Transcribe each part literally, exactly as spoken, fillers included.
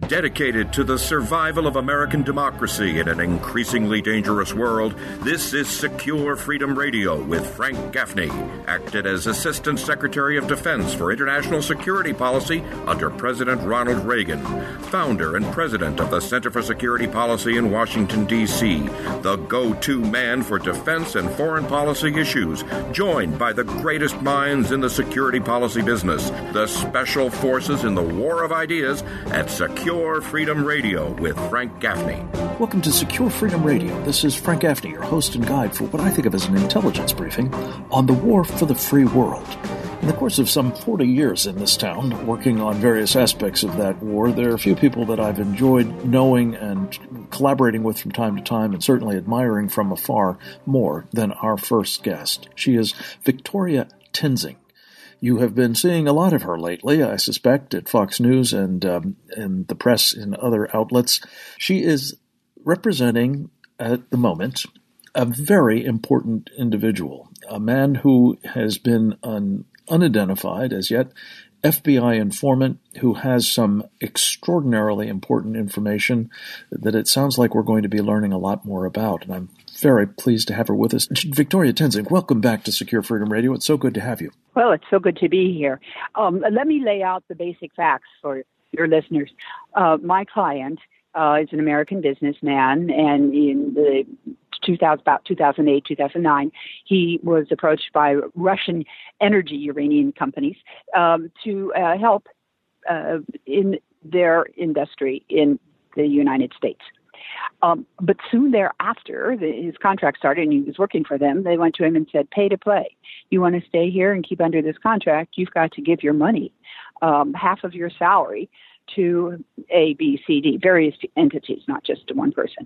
Dedicated to the survival of American democracy in an increasingly dangerous world, this is Secure Freedom Radio with Frank Gaffney, acted as Assistant Secretary of Defense for International Security Policy under President Ronald Reagan, founder and president of the Center for Security Policy in Washington, D C, the go-to man for defense and foreign policy issues, joined by the greatest minds in the security policy business, the special forces in the war of ideas at Secure Freedom Radio with Frank Gaffney. Welcome to Secure Freedom Radio. This is Frank Gaffney, your host and guide for what I think of as an intelligence briefing on the war for the free world. In the course of some forty years in this town, working on various aspects of that war, there are a few people that I've enjoyed knowing and collaborating with from time to time, and certainly admiring from afar more than our first guest. She is Victoria Toensing. You have been seeing a lot of her lately, I suspect, at Fox News and um, in the press in other outlets. She is representing, at the moment, a very important individual, a man who has been an unidentified as yet F B I informant who has some extraordinarily important information that it sounds like we're going to be learning a lot more about. And I'm very pleased to have her with us. Victoria Toensing, welcome back to Secure Freedom Radio. It's so good to have you. Well, it's so good to be here. Um, let me lay out the basic facts for your listeners. Uh, my client uh, is an American businessman, and in the two thousand, about two thousand eight, two thousand nine, he was approached by Russian energy uranium companies um, to uh, help uh, in their industry in the United States. Um, but soon thereafter, the, his contract started and he was working for them. They went to him and said, pay to play. You want to stay here and keep under this contract, you've got to give your money, um, half of your salary, to A, B, C, D, various entities, not just to one person.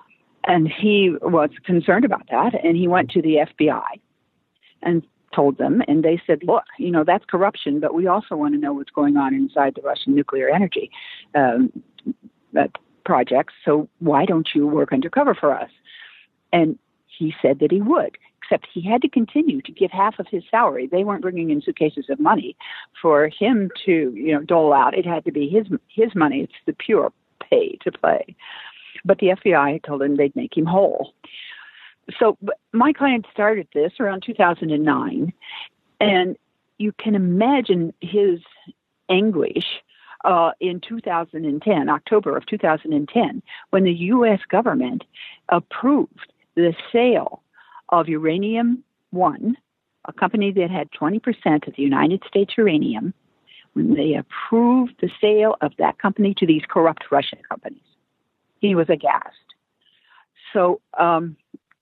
And he was concerned about that, and he went to the F B I and told them, and they said, look, you know, that's corruption, but we also want to know what's going on inside the Russian nuclear energy um, uh, projects, so why don't you work undercover for us? And he said that he would, except he had to continue to give half of his salary. They weren't bringing in suitcases of money for him to, you know, dole out. It had to be his his money. It's the pure pay to play. But the F B I told him they'd make him whole. So my client started this around two thousand nine, and you can imagine his anguish uh, in two thousand ten, October of two thousand ten, when the U S government approved the sale of Uranium One, a company that had twenty percent of the United States uranium, when they approved the sale of that company to these corrupt Russian companies. He was aghast. So um,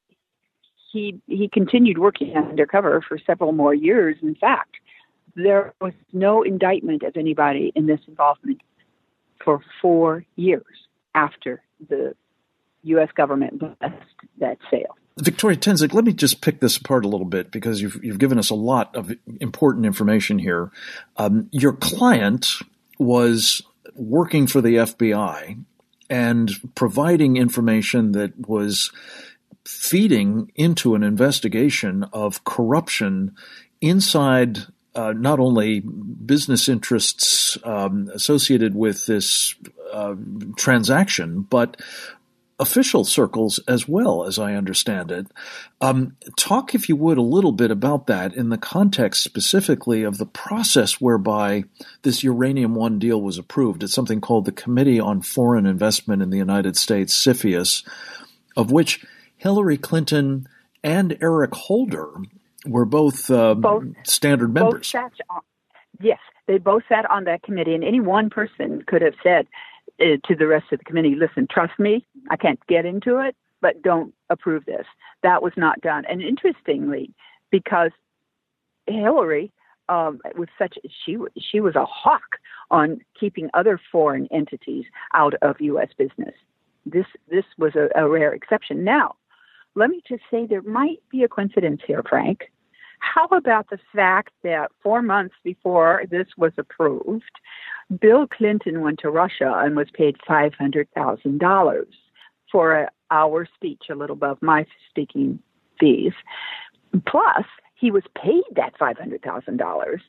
he he continued working undercover for several more years. In fact, there was no indictment of anybody in this involvement for four years after the U S government blessed that sale. Victoria Toensing, let me just pick this apart a little bit because you've you've given us a lot of important information here. Um, your client was working for the F B I and providing information that was feeding into an investigation of corruption inside uh, not only business interests um, associated with this uh, transaction, but official circles as well, as I understand it. Um, talk, if you would, a little bit about that in the context specifically of the process whereby this Uranium One deal was approved. It's something called the Committee on Foreign Investment in the United States, CFIUS, of which Hillary Clinton and Eric Holder were both, um, both standard members. Both sat on, yes, they both sat on that committee, and any one person could have said uh, to the rest of the committee, listen, trust me, I can't get into it, but don't approve this. That was not done. And interestingly, because Hillary um, was such, she, she was a hawk on keeping other foreign entities out of U S business. This, this was a, a rare exception. Now, let me just say there might be a coincidence here, Frank. How about the fact that four months before this was approved, Bill Clinton went to Russia and was paid five hundred thousand dollars for an hour speech, a little above my speaking fees. Plus, he was paid that five hundred thousand dollars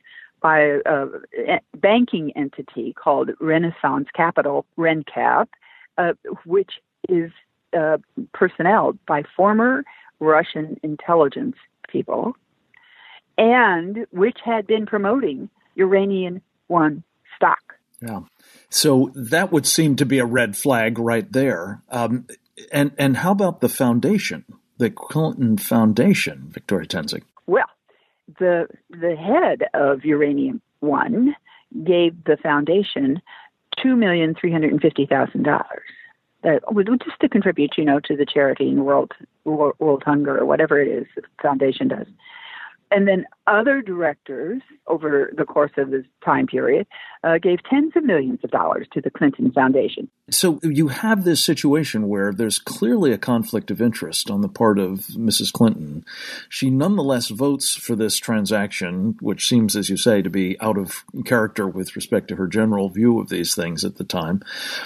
by a, a banking entity called Renaissance Capital, RenCap, uh, which is uh, personnel by former Russian intelligence people, and which had been promoting Uranium One stock. Yeah. So that would seem to be a red flag right there. Um, and, and how about the foundation, the Clinton Foundation, Victoria Toensing? Well, the the head of Uranium One gave the foundation two million three hundred and fifty thousand dollars. That was just to contribute, you know, to the charity and world world hunger or whatever it is the foundation does. And then other directors over the course of this time period uh, gave tens of millions of dollars to the Clinton Foundation. So you have this situation where there's clearly a conflict of interest on the part of Missus Clinton. She nonetheless votes for this transaction, which seems, as you say, to be out of character with respect to her general view of these things at the time.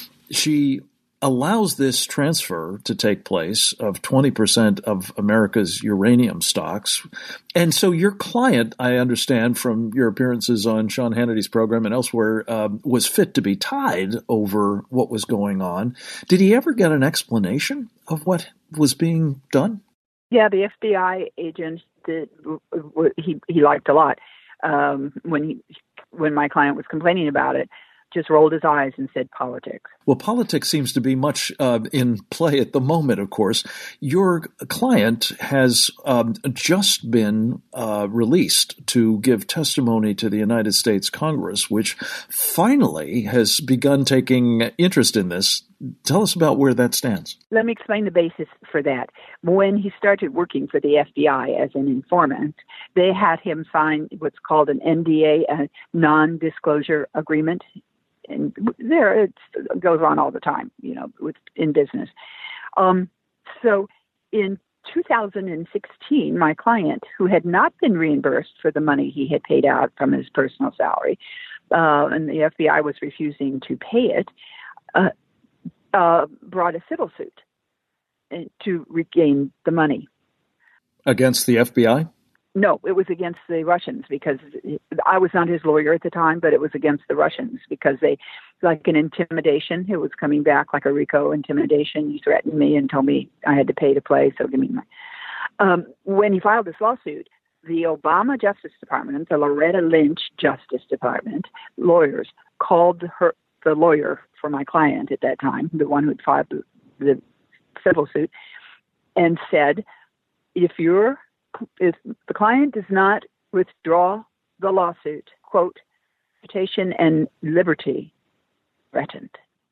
She allows this transfer to take place of twenty percent of America's uranium stocks. And so your client, I understand from your appearances on Sean Hannity's program and elsewhere, uh, was fit to be tied over what was going on. Did he ever get an explanation of what was being done? Yeah, the F B I agent that he he liked a lot. Um, when he when my client was complaining about it, just rolled his eyes and said politics. Well, politics seems to be much uh, in play at the moment, of course. Your client has um, just been uh, released to give testimony to the United States Congress, which finally has begun taking interest in this. Tell us about where that stands. Let me explain the basis for that. When he started working for the F B I as an informant, they had him sign what's called an N D A, a non-disclosure agreement. And there, it goes on all the time, you know, with, in business. Um, so in two thousand sixteen, my client, who had not been reimbursed for the money he had paid out from his personal salary, uh, and the F B I was refusing to pay it, uh, uh, brought a civil suit to regain the money. Against the F B I? No, it was against the Russians because I was not his lawyer at the time, but it was against the Russians because they, like an intimidation, it was coming back like a RICO intimidation. He threatened me and told me I had to pay to play, so give me my... Um, when he filed this lawsuit, the Obama Justice Department, the Loretta Lynch Justice Department lawyers called her, the lawyer for my client at that time, the one who had filed the, the civil suit, and said, if you're if the client does not withdraw the lawsuit, quote, reputation and liberty threatened.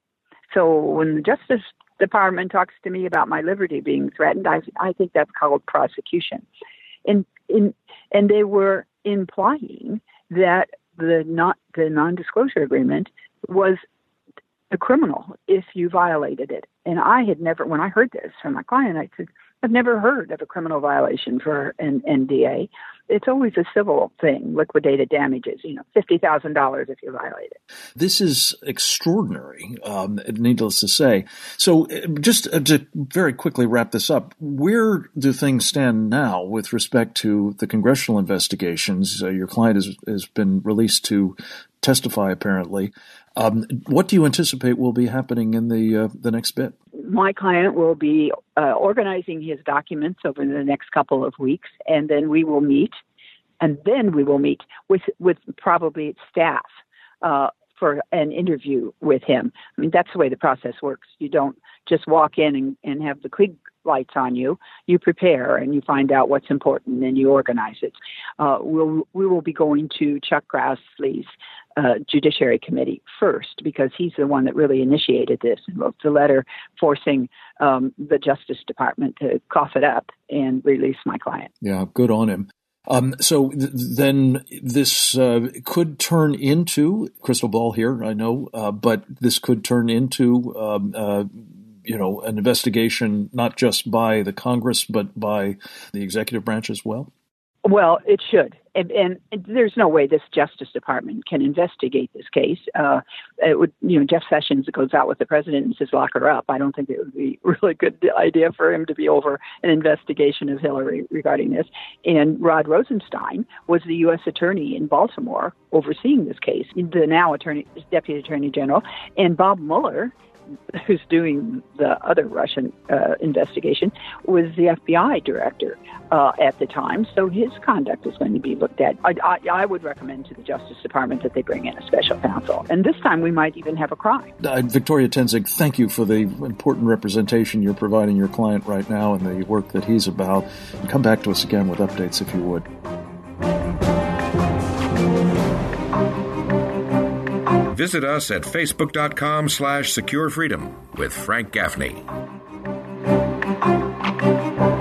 So when the Justice Department talks to me about my liberty being threatened, I, I think that's called prosecution. In, in, and they were implying that the not the non-disclosure agreement was a criminal if you violated it. And I had never, when I heard this from my client, I said, I've never heard of a criminal violation for an N D A. It's always a civil thing, liquidated damages, you know, fifty thousand dollars if you violate it. This is extraordinary, um, needless to say. So just to very quickly wrap this up, where do things stand now with respect to the congressional investigations? Uh, your client has, has been released to testify, apparently. Um, what do you anticipate will be happening in the uh, the next bit? My client will be uh, organizing his documents over the next couple of weeks, and then we will meet, and then we will meet with with probably staff uh, for an interview with him. I mean, that's the way the process works. You don't just walk in and, and have the Klieg lights on you. You prepare and you find out what's important and you organize it. Uh, we'll, we will be going to Chuck Grassley's uh, Judiciary Committee first because he's the one that really initiated this and wrote the letter forcing um, the Justice Department to cough it up and release my client. Yeah, good on him. Um, so th- then this uh, could turn into, crystal ball here, I know, uh, but this could turn into, um, uh, you know, an investigation not just by the Congress, but by the executive branch as well? Well, it should. And, and there's no way this Justice Department can investigate this case. Uh, it would, you know, Jeff Sessions goes out with the president and says, lock her up. I don't think it would be a really good idea for him to be over an investigation of Hillary regarding this. And Rod Rosenstein was the U S attorney in Baltimore overseeing this case, the now attorney, deputy attorney general. And Bob Mueller, who's doing the other Russian uh, investigation, was the F B I director uh, at the time. So his conduct is going to be looked at. I, I, I would recommend to the Justice Department that they bring in a special counsel. And this time we might even have a crime. Uh, Victoria Tenzing, thank you for the important representation you're providing your client right now and the work that he's about. And come back to us again with updates if you would. Visit us at facebook.com slash secure freedom with Frank Gaffney.